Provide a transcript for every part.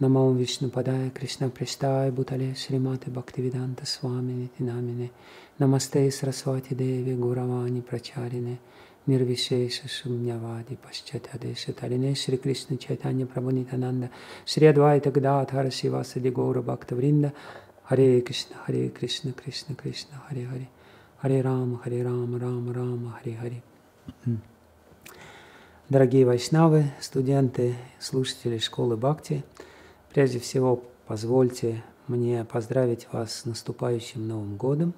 Намо Вишнупадая Кришна Прештая Бутале Шримати Бхактивиданта Свамини Тинамине Намасте Сарасвати Деви Гуравани Прачарине Нирвишеша Шуньявади Пашчатадеша Тарине Шри Кришна Чайтанья Прабхунитананда Шри Адвайта Гададхара Шивасади Гаура Бхактавринда Харе Кришна Кришна Кришна Харе Харе Харе Рама Рама Рама Харе Харе. Дорогие вайшнавы, студенты, слушатели школы Бхакти, прежде всего позвольте мне поздравить вас с наступающим Новым годом.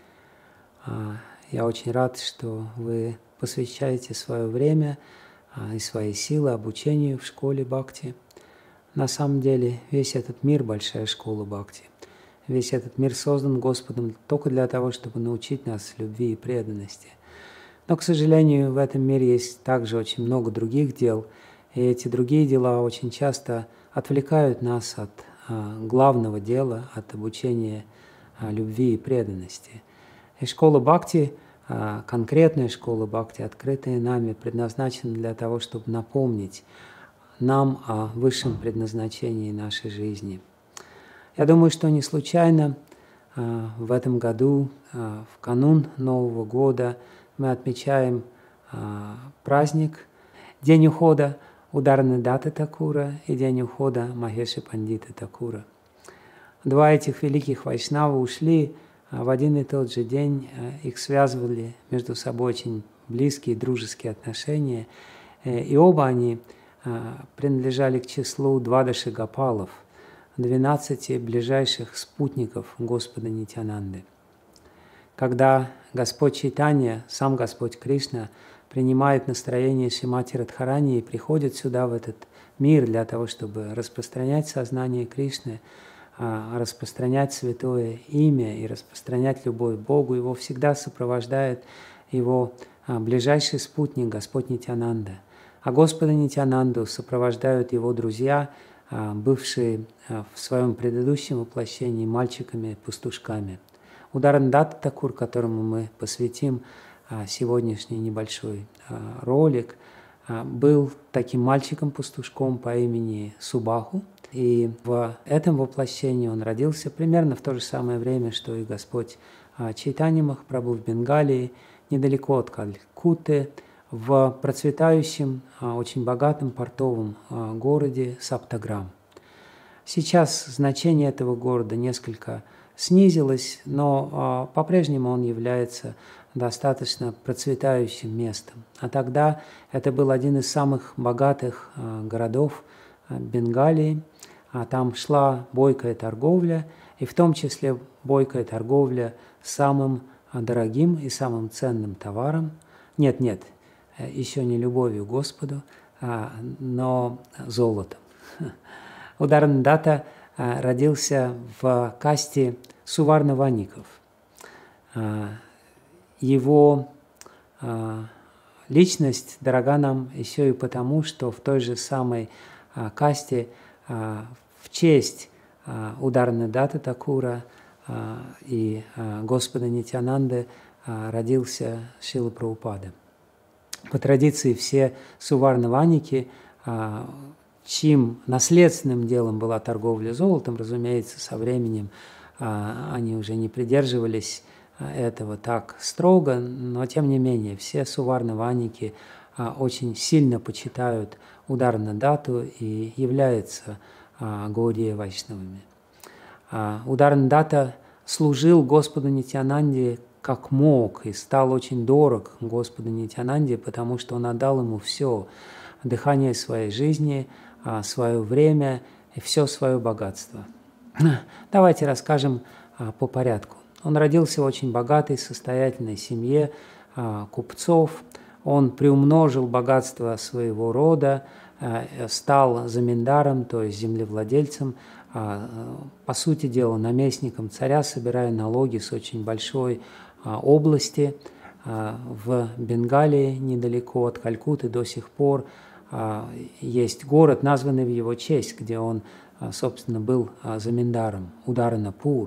Я очень рад, что вы посвящаете свое время и свои силы обучению в школе Бхакти. На самом деле весь этот мир – большая школа Бхакти. Весь этот мир создан Господом только для того, чтобы научить нас любви и преданности. Но, к сожалению, в этом мире есть также очень много других дел, и эти другие дела очень часто отвлекают нас от главного дела, от обучения любви и преданности. И школа Бхакти, конкретная школа Бхакти, открытая нами, предназначена для того, чтобы напомнить нам о высшем предназначении нашей жизни. Я думаю, что не случайно в этом году, в канун Нового года, мы отмечаем праздник, день ухода Ударнадатта Такура и день ухода Махеши Пандита Такура. Два этих великих вайшнава ушли в один и тот же день, их связывали между собой очень близкие дружеские отношения, и оба они принадлежали к числу Двадаши Гопалов, 12 ближайших спутников Господа Нитьянанды. Когда Господь Чайтанья, сам Господь Кришна, принимает настроение Шримати Радхарани и приходит сюда, в этот мир, для того, чтобы распространять сознание Кришны, распространять святое имя и распространять любовь к Богу, его всегда сопровождает его ближайший спутник, Господь Нитьянанда. А Господа Нитьянанду сопровождают его друзья, бывшие в своем предыдущем воплощении мальчиками-пастушками. Ударнадатта Такур, которому мы посвятим сегодняшний небольшой ролик, был таким мальчиком-пастушком по имени Субаху. И в этом воплощении он родился примерно в то же самое время, что и Господь Чайтанья Махапрабху в Бенгалии, недалеко от Калькутты, в процветающем, очень богатом портовом городе Саптаграм. Сейчас значение этого города несколько снизилось, но по-прежнему он является достаточно процветающим местом. А тогда это был один из самых богатых городов Бенгалии. Там шла бойкая торговля, и в том числе бойкая торговля самым дорогим и самым ценным товаром. Нет, еще не любовью к Господу, но золотом. Ударнадатта родился в касте суварна-ваников. Его личность дорога нам еще и потому, что в той же самой касте в честь Ударнадатты Такура и Господа Нитьянанды родился Шрила Прабхупада. По традиции все суварна-ваники, чьим наследственным делом была торговля золотом, разумеется, со временем они уже не придерживались этого так строго, но тем не менее все суварна-ваники очень сильно почитают Ударнадатту и являются Гаудия Вайшнавами. Ударнадатта служил Господу Нитьянанде как мог и стал очень дорог Господу Нитьянанде, потому что он отдал ему все дыхание своей жизни, свое время и все свое богатство. Давайте расскажем по порядку. Он родился в очень богатой, состоятельной семье купцов. Он приумножил богатство своего рода, стал заминдаром, то есть землевладельцем, по сути дела наместником царя, собирая налоги с очень большой области. В Бенгалии, недалеко от Калькутты, до сих пор есть город, названный в его честь, где он, собственно, был заминдаром, Ударанапур.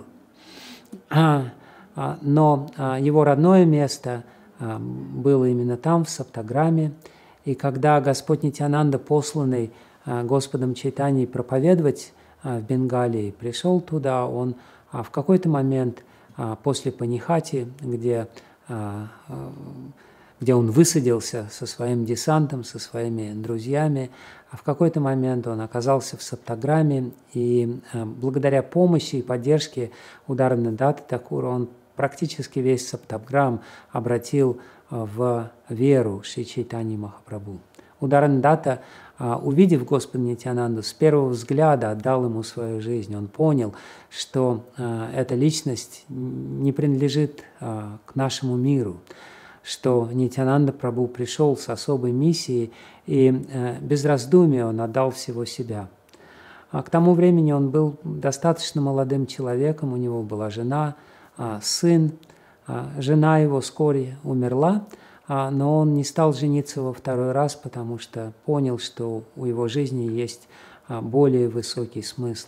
Но его родное место было именно там, в Саптаграме. И когда Господь Нитьянанда, посланный Господом Чайтаньей проповедовать в Бенгалии, пришел туда, он в какой-то момент после Панихати, где он высадился со своим десантом, со своими друзьями, в какой-то момент он оказался в Саптаграме, и благодаря помощи и поддержке Ударанандаты Такура он практически весь Саптаграм обратил в веру Шри Чайтаньи Махапрабху. Ударанандата, увидев Господа Нитьянанду, с первого взгляда отдал ему свою жизнь. Он понял, что эта личность не принадлежит к нашему миру, что Нитьянанда Прабху пришел с особой миссией, и без раздумий он отдал всего себя. К тому времени он был достаточно молодым человеком, у него была жена, сын. Жена его вскоре умерла, но он не стал жениться во второй раз, потому что понял, что у его жизни есть более высокий смысл.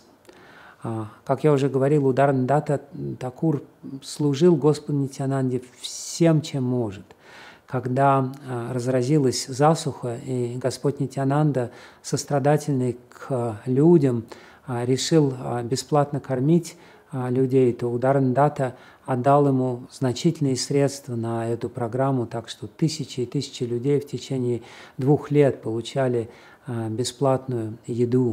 Как я уже говорил, Ударанандата Такур служил Господу Нитьянанде всем, чем может. Когда разразилась засуха, и Господь Нитьянанда, сострадательный к людям, решил бесплатно кормить людей, то Ударанандата отдал ему значительные средства на эту программу, так что тысячи и тысячи людей в течение 2 лет получали бесплатную еду.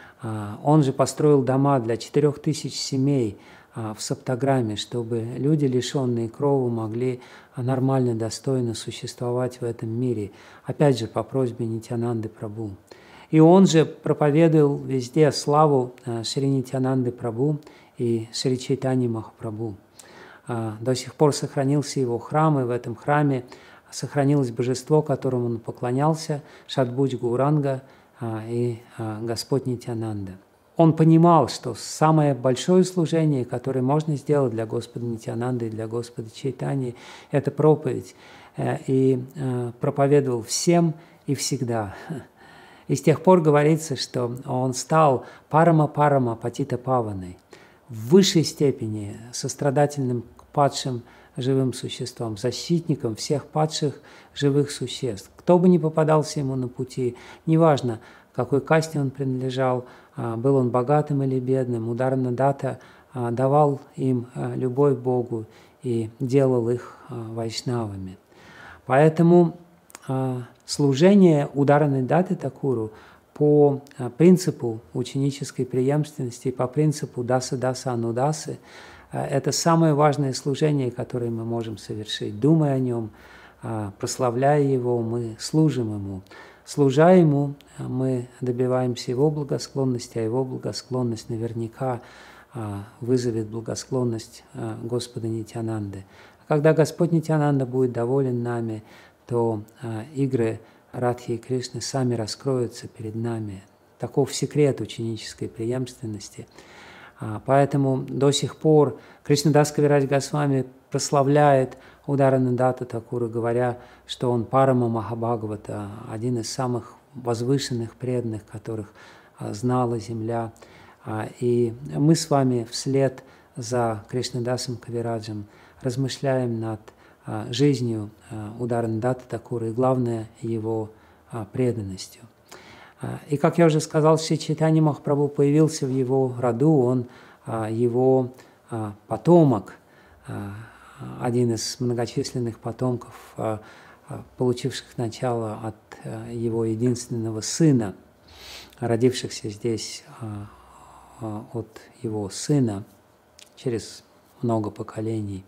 Он же построил дома для 4000 семей в Саптаграме, чтобы люди, лишенные крова, могли нормально, достойно существовать в этом мире, опять же, по просьбе Нитьянанды Прабху. И он же проповедовал везде славу Шри Нитьянанды Прабху и Шри Чайтаньи Махапрабху. До сих пор сохранился его храм, и в этом храме сохранилось божество, которому он поклонялся, Шадбудж Гауранга и Господь Нитьянанда. Он понимал, что самое большое служение, которое можно сделать для Господа Нитьянанды и для Господа Чайтаньи, это проповедь, и проповедовал всем и всегда. И с тех пор говорится, что он стал парама-парама патита-паваной, в высшей степени сострадательным к падшим живым существам, защитником всех падших живых существ. Кто бы ни попадался ему на пути, неважно, какой касте он принадлежал, был он богатым или бедным, Ударанандата давал им любовь к Богу и делал их вайшнавами. Поэтому служение Ударанандаты Такуру по принципу ученической преемственности, по принципу даса-даса анудасы, это самое важное служение, которое мы можем совершить. Думая о нем, прославляя его, мы служим ему. Служа ему, мы добиваемся его благосклонности, а его благосклонность наверняка вызовет благосклонность Господа Нитьянанды. Когда Господь Нитьянанда будет доволен нами, то игры Радхи и Кришны сами раскроются перед нами. Таков секрет ученической преемственности. Поэтому до сих пор Кришнадас Кавирадж Госвами прославляет Ударанандату Такура, говоря, что он Парама Махабхагавата, один из самых возвышенных преданных, которых знала земля. И мы с вами вслед за Кришнадасом Кавираджем размышляем над жизнью Ударанандаты Такура и, главное, его преданностью. И, как я уже сказал, Шри Чайтанья Махапрабху появился в его роду, он его потомок, один из многочисленных потомков, получивших начало от его единственного сына, родившихся здесь от его сына через много поколений.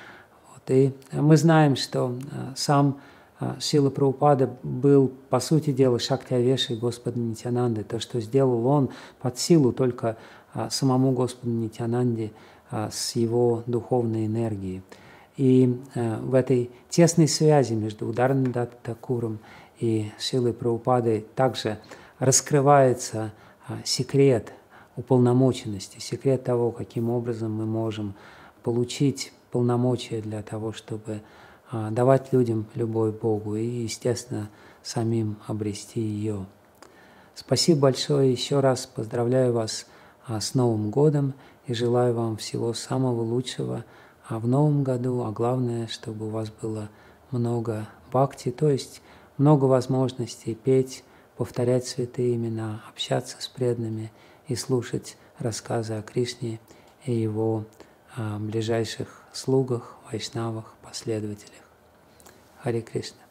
И мы знаем, что сам Шрила Прабхупада был, по сути дела, Шакти-авешей Господа Нитьянанды. То, что сделал он, под силу только самому Господу Нитьянанде с его духовной энергией. И в этой тесной связи между Ударанандатой Такуром и Шрилой Прабхупадой также раскрывается секрет уполномоченности, секрет того, каким образом мы можем получить полномочия для того, чтобы давать людям любовь к Богу и, естественно, самим обрести ее. Спасибо большое, еще раз поздравляю вас с Новым годом и желаю вам всего самого лучшего в Новом году, а главное, чтобы у вас было много бхакти, то есть много возможностей петь, повторять святые имена, общаться с преданными и слушать рассказы о Кришне и его ближайших слугах, вайшнавах, последователях. Харе Кришна.